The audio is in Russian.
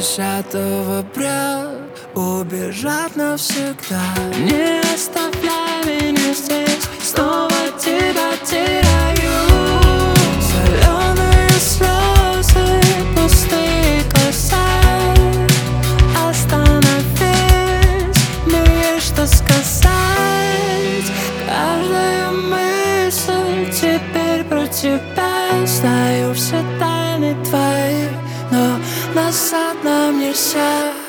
10-го брат убежать навсегда. Не оставляй меня здесь, снова тебя теряю. Соленые слезы, пустые глаза. Остановись, мне есть что сказать. Каждая мысль теперь про тебя. Знаю все тайны твои, но назад нам нельзя.